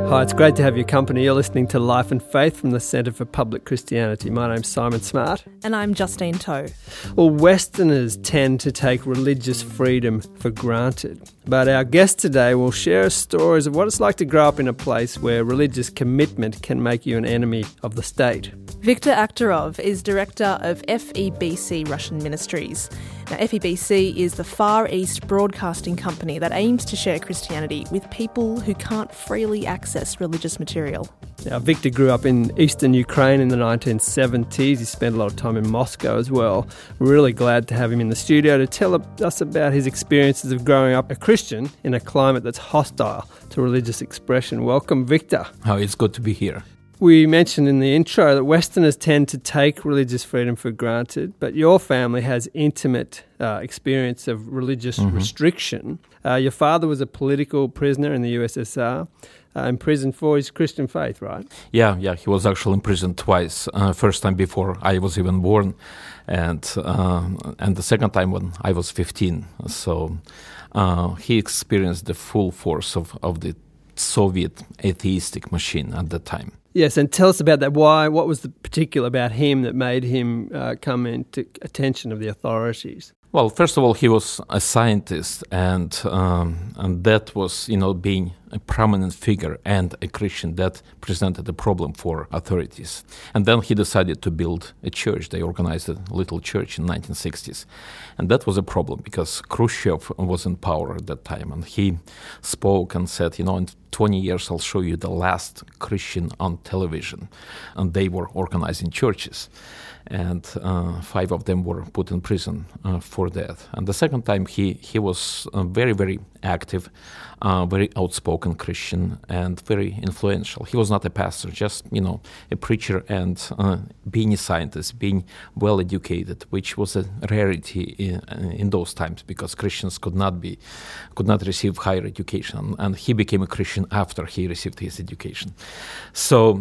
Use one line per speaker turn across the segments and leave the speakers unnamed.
Hi, it's great to have your company. You're listening to Life and Faith from the Centre for Public Christianity. My name's Simon Smart.
And I'm Justine Toe.
Well, Westerners tend to take religious freedom for granted. But our guest today will share stories of what it's like to grow up in a place where religious commitment can make you an enemy of the state.
Viktor Akhtarov is director of FEBC Russian Ministries. Now, FEBC is the Far East broadcasting company that aims to share Christianity with people who can't freely access religious material.
Now, Viktor grew up in eastern Ukraine in the 1970s. He spent a lot of time in Moscow as well. We're really glad to have him in the studio to tell us about his experiences of growing up a Christian in a climate that's hostile to religious expression. Welcome, Viktor.
Oh, it's good to be here.
We mentioned in the intro that Westerners tend to take religious freedom for granted, but your family has intimate experience of religious restriction. Your father was a political prisoner in the USSR, imprisoned for his Christian faith, right?
Yeah, he was actually imprisoned twice. First time before I was even born, and the second time when I was 15. So he experienced the full force of the Soviet atheistic machine at that time.
Yes, and tell us about that. What was the particular about him that made him come into attention of the authorities?
Well, first of all, he was a scientist, and that was, being a prominent figure and a Christian, that presented a problem for authorities. And then he decided to build a church. They organized a little church in 1960s. And that was a problem because Khrushchev was in power at that time. And he spoke and said, in 20 years, I'll show you the last Christian on television. And they were organizing churches. And 5 of them were put in prison for that. And the second time, he was very, very active, very outspoken Christian, and very influential. He was not a pastor, just, a preacher, and being a scientist, being well-educated, which was a rarity in those times because Christians could not receive higher education. And he became a Christian after he received his education. So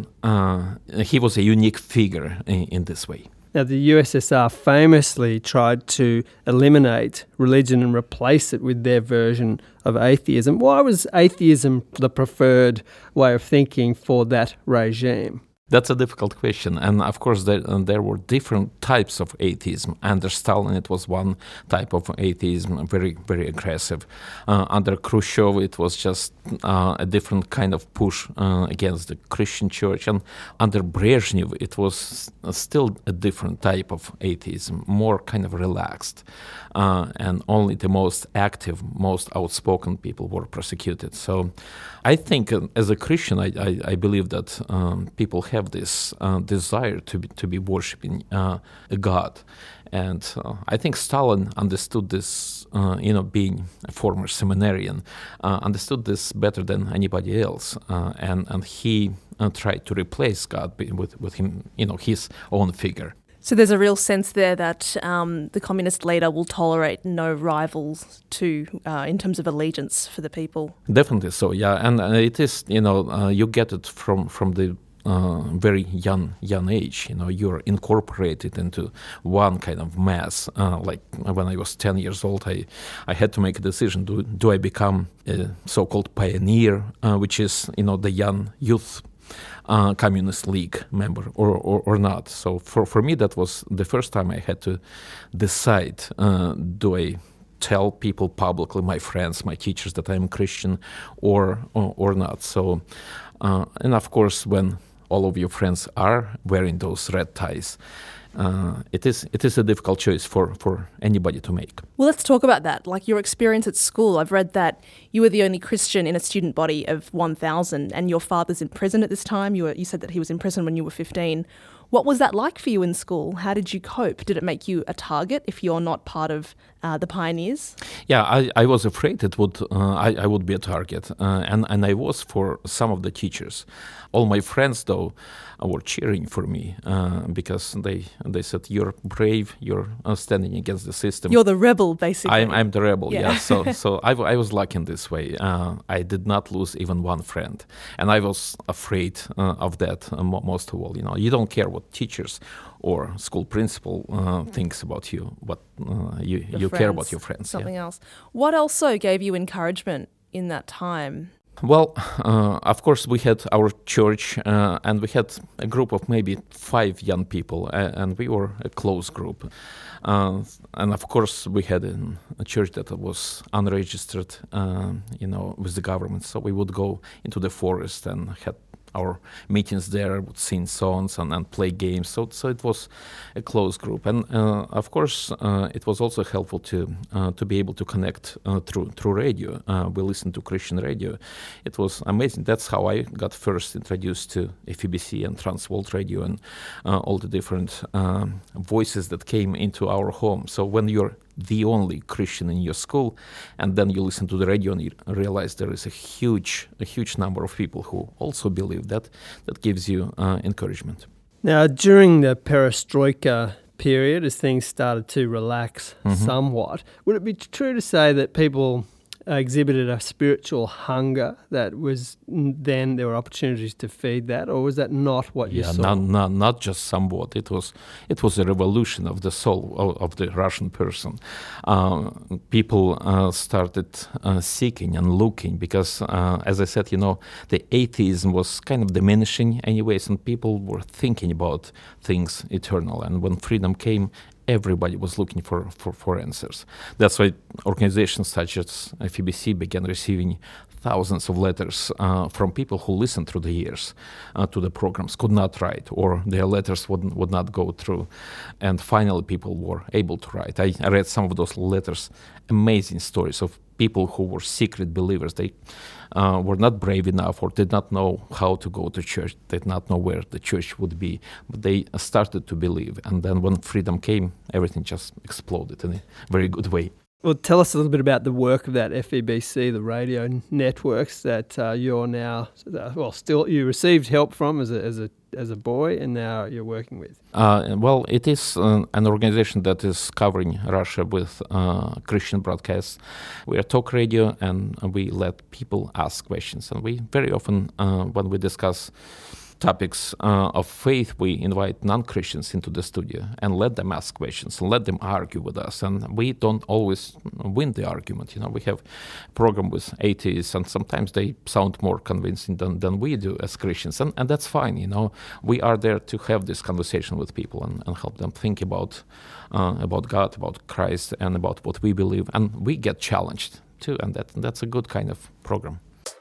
he was a unique figure in this way.
Now, the USSR famously tried to eliminate religion and replace it with their version of atheism. Why was atheism the preferred way of thinking for that regime?
That's a difficult question. And of course, there were different types of atheism. Under Stalin, it was one type of atheism, very, very aggressive. Under Khrushchev, it was just a different kind of push against the Christian church. And under Brezhnev, it was still a different type of atheism, more kind of relaxed. And only the most active, most outspoken people were prosecuted. So I think as a Christian, I believe that people have this desire to be worshiping a God. And I think Stalin understood this, being a former seminarian, understood this better than anybody else. And he tried to replace God with him, his own figure.
So there's a real sense there that the communist leader will tolerate no rivals in terms of allegiance for the people.
Definitely so, yeah. And it is, you get it from the very young age. You're incorporated into one kind of mass. Like when I was 10 years old, I had to make a decision. Do I become a so-called pioneer, which is, the young youth Communist League member or not? So for me, that was the first time I had to decide, do I tell people publicly, my friends, my teachers, that I'm Christian or not? So, and of course, when all of your friends are wearing those red ties, it is a difficult choice for anybody to make.
Well, let's talk about that. Like your experience at school, I've read that you were the only Christian in a student body of 1,000 and your father's in prison at this time. You said that he was in prison when you were 15. What was that like for you in school? How did you cope? Did it make you a target if you're not part of the pioneers?
Yeah, I was afraid I would be a target, and I was for some of the teachers. All my friends, though, were cheering for me because they said, "You're brave. You're standing against the system.
You're the rebel, basically."
I'm the rebel. Yeah. So I was lucky in this way. I did not lose even one friend, and I was afraid of that most of all. You don't care what teachers or school principal thinks about you, but you care about your friends.
Something else. What also gave you encouragement in that time?
Well, of course, we had our church, and we had a group of maybe 5 young people, and we were a close group. And of course, we had a church that was unregistered, with the government. So we would go into the forest and had our meetings there, would sing songs and play games. So it was a close group, and of course it was also helpful to be able to connect through radio. We listened to Christian radio. It was amazing. That's how I got first introduced to FEBC and Transworld Radio and all the different voices that came into our home. So when you're the only Christian in your school, and then you listen to the radio and you realize there is a huge number of people who also believe that gives you encouragement.
Now, during the perestroika period, as things started to relax somewhat, would it be true to say that people exhibited a spiritual hunger that was then there were opportunities to feed that, or was that not what you saw?
Not just somewhat. It was a revolution of the soul of the Russian person. People started seeking and looking because, as I said, the atheism was kind of diminishing anyways, and people were thinking about things eternal. And when freedom came, everybody was looking for answers. That's why organizations such as FEBC began receiving thousands of letters from people who listened through the years to the programs, could not write, or their letters would not go through. And finally, people were able to write. I read some of those letters, amazing stories of people who were secret believers. They were not brave enough or did not know how to go to church, did not know where the church would be, but they started to believe. And then when freedom came, everything just exploded in a very good way.
Well, tell us a little bit about the work of that FEBC, the radio networks that you're now, still you received help from as a boy, and now you're working with.
Well, it is an organization that is covering Russia with Christian broadcasts. We are talk radio, and we let people ask questions. And we very often, when we discuss topics of faith, we invite non-Christians into the studio and let them ask questions and let them argue with us. And we don't always win the argument. We have a program with atheists, and sometimes they sound more convincing than we do as Christians. And that's fine. We are there to have this conversation with people and help them think about God, about Christ, and about what we believe. And we get challenged too, and that's a good kind of program.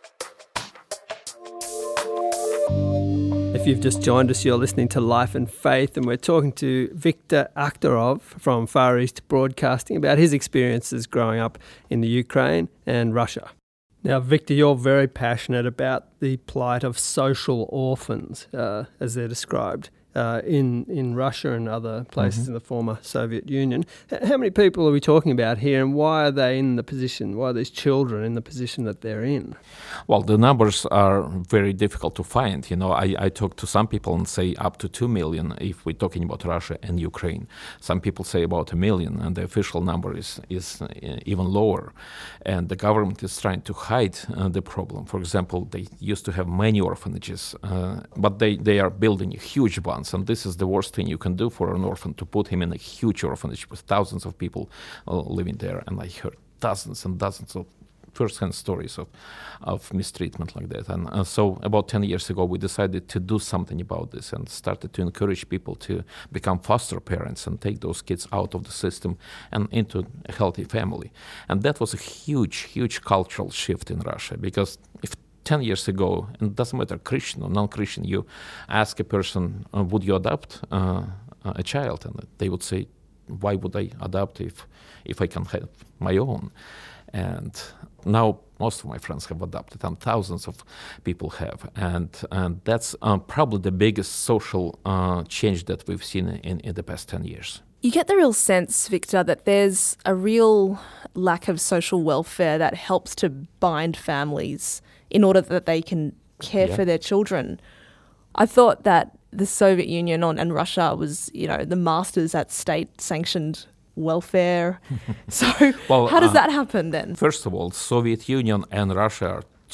If you've just joined us, you're listening to Life and Faith, and we're talking to Viktor Akhtarov from Far East Broadcasting about his experiences growing up in the Ukraine and Russia. Now, Viktor, you're very passionate about the plight of social orphans, as they're described, in Russia and other places in the former Soviet Union. How many people are we talking about here, and why are they in the position, why are these children in the position that they're in?
Well, the numbers are very difficult to find. I talk to some people and say up to 2 million if we're talking about Russia and Ukraine. Some people say about 1 million, and the official number is even lower. And the government is trying to hide the problem. For example, they used to have many orphanages, but they are building huge ones. And this is the worst thing you can do for an orphan, to put him in a huge orphanage with thousands of people living there. And I heard dozens and dozens of first-hand stories of mistreatment like that. And so about 10 years ago, we decided to do something about this and started to encourage people to become foster parents and take those kids out of the system and into a healthy family. And that was a huge cultural shift in Russia, because if 10 years ago, and it doesn't matter Christian or non-Christian, you ask a person, would you adopt a child? And they would say, why would I adopt if I can have my own? And now most of my friends have adopted, and thousands of people have. And that's probably the biggest social change that we've seen in the past 10 years.
You get the real sense, Viktor, that there's a real lack of social welfare that helps to bind families in order that they can care for their children. I thought that the Soviet Union and Russia was, the masters at state-sanctioned welfare. So how does that happen then?
First of all, Soviet Union and Russia are two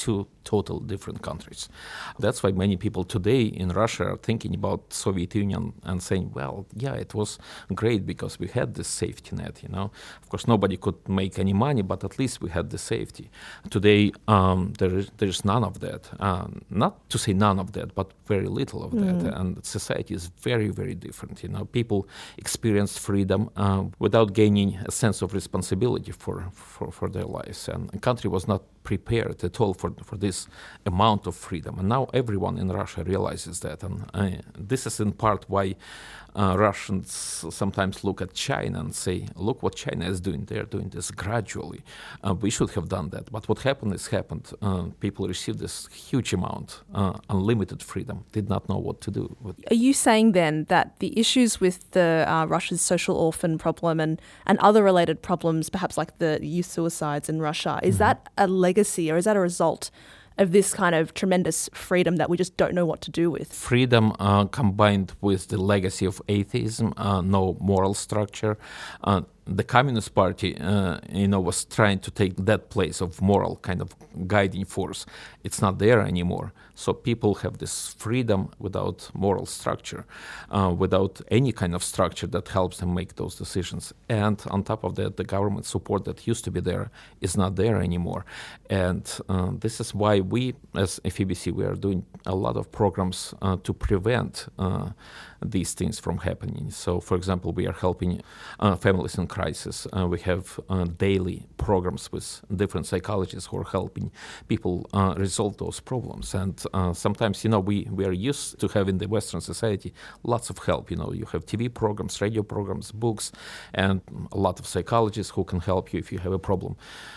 totally different countries. That's why many people today in Russia are thinking about Soviet Union and saying, well, yeah, it was great because we had this safety net, Of course, nobody could make any money, but at least we had the safety. Today, there is none of that. Not to say none of that, but very little of that. And society is very, very different, People experience freedom without gaining a sense of responsibility for their lives. And the country was not prepared at all for this amount of freedom. And now everyone in Russia realizes that. And this is in part why Russians sometimes look at China and say, look what China is doing. They're doing this gradually. We should have done that. But what happened is happened. People received this huge amount, unlimited freedom, did not know what to do with it.
Are you saying then that the issues with the Russia's social orphan problem and other related problems, perhaps like the youth suicides in Russia, is that a legacy or is that a result of this kind of tremendous freedom that we just don't know what to do with?
Freedom combined with the legacy of atheism, no moral structure. The Communist Party, was trying to take that place of moral kind of guiding force. It's not there anymore. So people have this freedom without moral structure, without any kind of structure that helps them make those decisions. And on top of that, the government support that used to be there is not there anymore. And this is why we, as FEBC, we are doing a lot of programs to prevent these things from happening. So, for example, we are helping families in crisis. We have daily programs with different psychologists who are helping people resolve those problems. And sometimes, we are used to have in the Western society lots of help. You have TV programs, radio programs, books, and a lot of psychologists who can help you if you have a problem.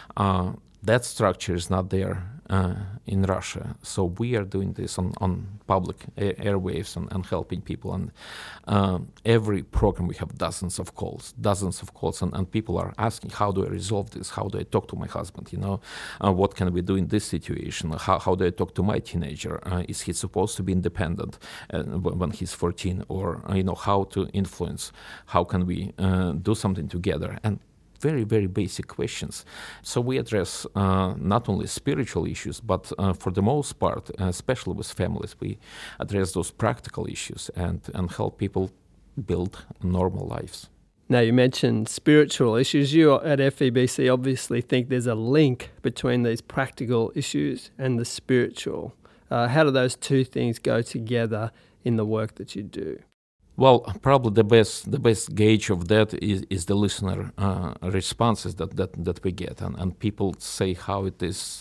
That structure is not there in Russia. So we are doing this on public airwaves and helping people. And every program we have dozens of calls, and people are asking, how do I resolve this? How do I talk to my husband? What can we do in this situation? How do I talk to my teenager? Is he supposed to be independent when he's 14? Or, how to influence? How can we do something together? And very, very basic questions. So we address not only spiritual issues, but for the most part, especially with families, we address those practical issues and help people build normal lives.
Now, you mentioned spiritual issues. You at FEBC obviously think there's a link between these practical issues and the spiritual. How do those two things go together in the work that you do?
Well, probably the best gauge of that is the listener responses that we get, and people say how it is.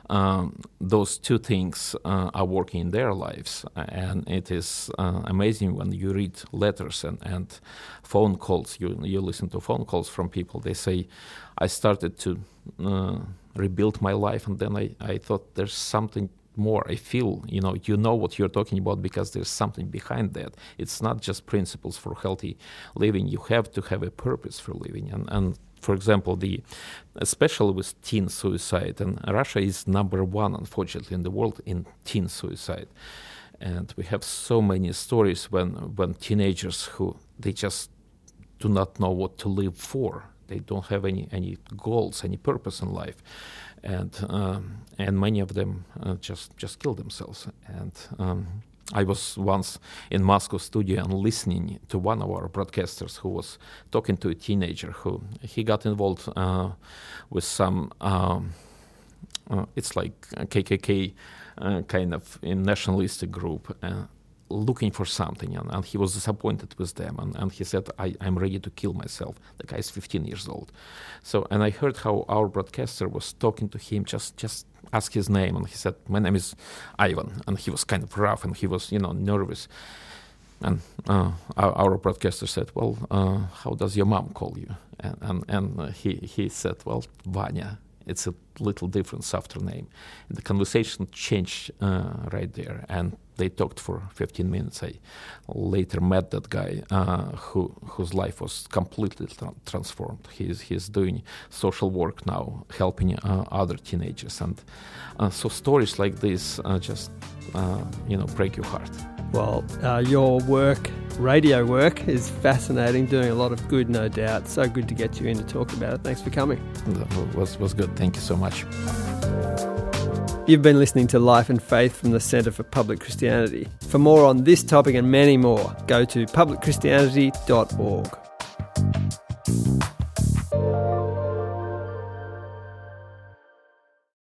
Those two things are working in their lives, and it is amazing when you read letters and phone calls. You listen to phone calls from people. They say, "I started to rebuild my life, and then I thought there's something more. I feel, you know what you're talking about because there's something behind that. It's not just principles for healthy living. You have to have a purpose for living." And for example, especially with teen suicide, and Russia is number one, unfortunately, in the world in teen suicide. And we have so many stories when teenagers who they just do not know what to live for. They don't have any goals, any purpose in life. And many of them just kill themselves. And I was once in Moscow studio and listening to one of our broadcasters who was talking to a teenager who he got involved with some. It's like a KKK kind of a nationalistic group. Looking for something, and he was disappointed with them, and he said, I'm ready to kill myself. The guy is 15 years old. So, and I heard how our broadcaster was talking to him, just ask his name, and he said, my name is Ivan, and he was kind of rough, and he was, nervous. And our broadcaster said, well, how does your mom call you? And he said, well, Vanya. It's a little different, softer name. And the conversation changed right there, and they talked for 15 minutes. I later met that guy whose life was completely transformed. He's doing social work now, helping other teenagers. And so stories like this just, break your heart.
Well, your work, radio work, is fascinating, doing a lot of good, no doubt. So good to get you in to talk about it. Thanks for coming.
That was good. Thank you so much.
You've been listening to Life and Faith from the Centre for Public Christianity. For more on this topic and many more, go to publicchristianity.org.